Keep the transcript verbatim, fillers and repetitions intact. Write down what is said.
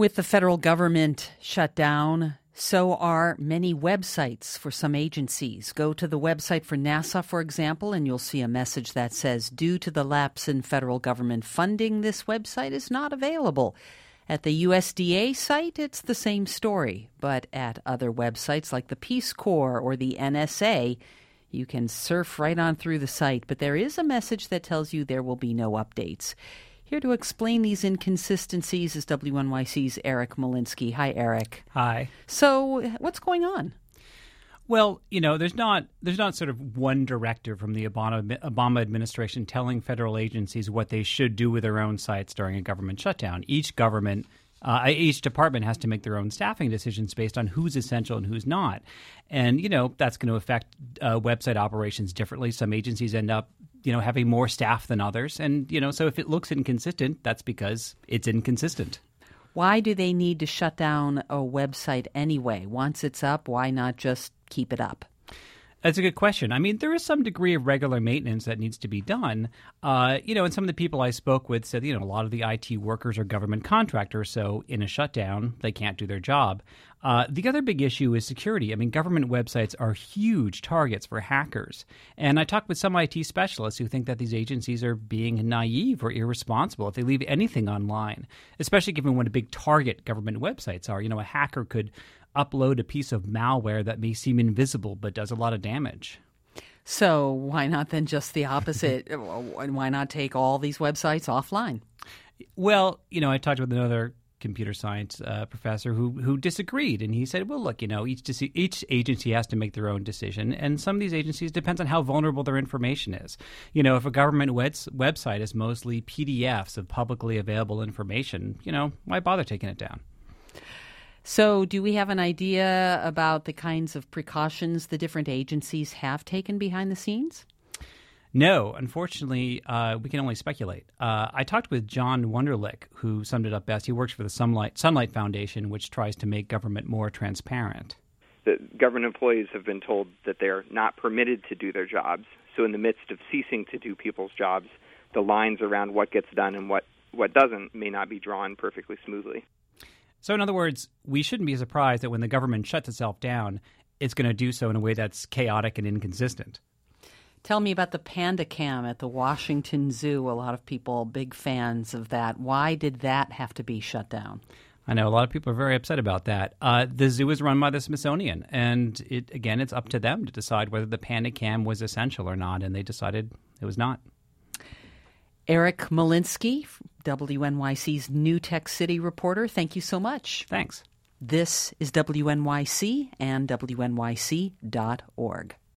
With the federal government shut down, so are many websites for some agencies. Go to the website for NASA, for example, and you'll see a message that says, due to the lapse in federal government funding, this website is not available. At the U S D A site, it's the same story. But at other websites like the Peace Corps or the N S A, you can surf right on through the site. But there is a message that tells you there will be no updates. Here to explain these inconsistencies is W N Y C's Eric Molinsky. Hi, Eric. Hi. So what's going on? Well, you know, there's not there's not sort of one directive from the Obama, Obama administration telling federal agencies what they should do with their own sites during a government shutdown. Each government, uh, each department has to make their own staffing decisions based on who's essential and who's not. And, you know, that's going to affect uh, website operations differently. Some agencies end up you know, having more staff than others. And, you know, so if it looks inconsistent, that's because it's inconsistent. Why do they need to shut down a website anyway? Once it's up, why not just keep it up? That's a good question. I mean, there is some degree of regular maintenance that needs to be done. Uh, you know, and some of the people I spoke with said, you know, a lot of the I T workers are government contractors, so in a shutdown, they can't do their job. Uh, the other big issue is security. I mean, government websites are huge targets for hackers. And I talked with some I T specialists who think that these agencies are being naive or irresponsible if they leave anything online, especially given what a big target government websites are. You know, a hacker could upload a piece of malware that may seem invisible but does a lot of damage. So why not then just the opposite? Why not take all these websites offline? Well, you know, I talked with another computer science uh, professor who who disagreed, and he said, well, look, you know, each each agency has to make their own decision, and some of these agencies depends on how vulnerable their information is. You know, if a government web- website is mostly P D Fs of publicly available information, you know, why bother taking it down? So do we have an idea about the kinds of precautions the different agencies have taken behind the scenes? No, unfortunately, uh, we can only speculate. Uh, I talked with John Wunderlich, who summed it up best. He works for the Sunlight, Sunlight Foundation, which tries to make government more transparent. The government employees have been told that they're not permitted to do their jobs. So in the midst of ceasing to do people's jobs, the lines around what gets done and what, what doesn't may not be drawn perfectly smoothly. So in other words, we shouldn't be surprised that when the government shuts itself down, it's going to do so in a way that's chaotic and inconsistent. Tell me about the Panda Cam at the Washington Zoo. A lot of people big fans of that. Why did that have to be shut down? I know a lot of people are very upset about that. Uh, the zoo is run by the Smithsonian, and it again, it's up to them to decide whether the Panda Cam was essential or not, and they decided it was not. Eric Molinsky, W N Y C's New Tech City reporter, thank you so much. Thanks. This is W N Y C and W N Y C dot org.